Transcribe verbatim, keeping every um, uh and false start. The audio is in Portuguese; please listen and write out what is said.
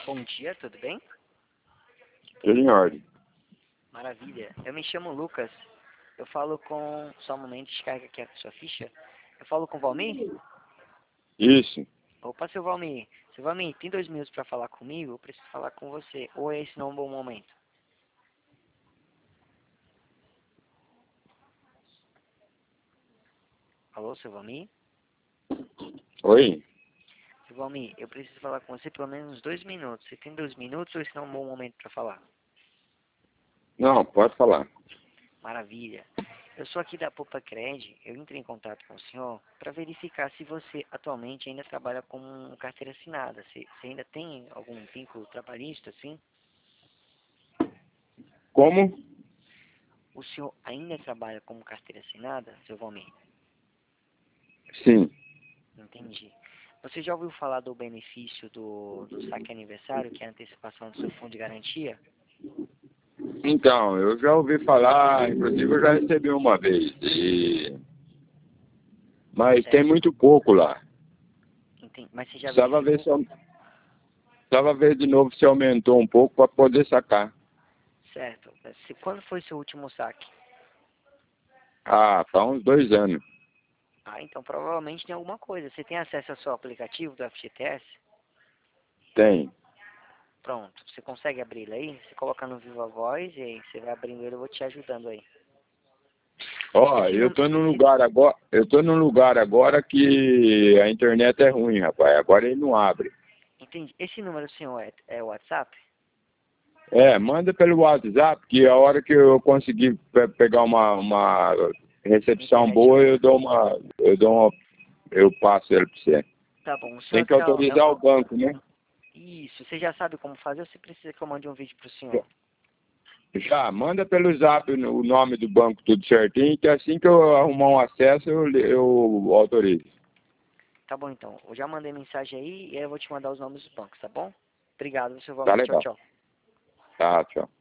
Bom dia, tudo bem? Tudo em ordem. Maravilha. Eu me chamo Lucas. Eu falo com... Só um momento, descarga aqui a sua ficha. Eu falo com o Valmir? Isso. Opa, seu Valmir. Seu Valmir, tem dois minutos para falar comigo? Eu preciso falar com você. Ou esse não é um bom momento? Alô, seu Valmir? Oi? Seu Valmir, eu preciso falar com você pelo menos uns dois minutos. Você tem dois minutos ou esse não é um bom momento para falar? Não, pode falar. Maravilha. Eu sou aqui da Poupa Cred. Eu entrei em contato com o senhor para verificar se você atualmente ainda trabalha com carteira assinada. Se, se ainda tem algum vínculo trabalhista, assim? Como? O senhor ainda trabalha como carteira assinada, seu Valmir? Sim. Entendi. Você já ouviu falar do benefício do, do saque aniversário, que é a antecipação do seu fundo de garantia? Então, eu já ouvi falar, inclusive eu já recebi uma vez. E... Mas tem Certo. muito pouco lá. Entendi. Mas você já Precisava ver verificou? se, au- precisava ver de novo se aumentou um pouco para poder sacar. Certo. Se, quando foi seu último saque? Ah, faz uns dois anos. Ah, então provavelmente tem alguma coisa. Você tem acesso ao seu aplicativo do F G T S? Tem. Pronto. Você consegue abrir ele aí? Você coloca no Viva Voz e aí você vai abrindo ele, eu vou te ajudando aí. Ó, Esse, eu num- tô num esse, lugar agora, eu tô num lugar agora que a internet é ruim, rapaz. Agora ele não abre. entendi. Esse número, senhor, é, é o WhatsApp? É, manda pelo WhatsApp, que a hora que eu conseguir pe- pegar uma, uma recepção Internet boa, boa. eu dou uma, eu dou uma, eu passo ele para você. Tá bom. O Tem senhor que tá, é autorizar um- o banco, né? isso, você já sabe como fazer ou você precisa que eu mande um vídeo pro senhor? Já, manda pelo Zap o o nome do banco tudo certinho, que assim que eu arrumar um acesso, eu, eu autorizo. Tá bom, então. Eu já mandei mensagem aí e aí eu vou te mandar os nomes dos bancos, tá bom? Obrigado, seu Tá Valmir. Tchau, legal. tchau. Tá, tchau.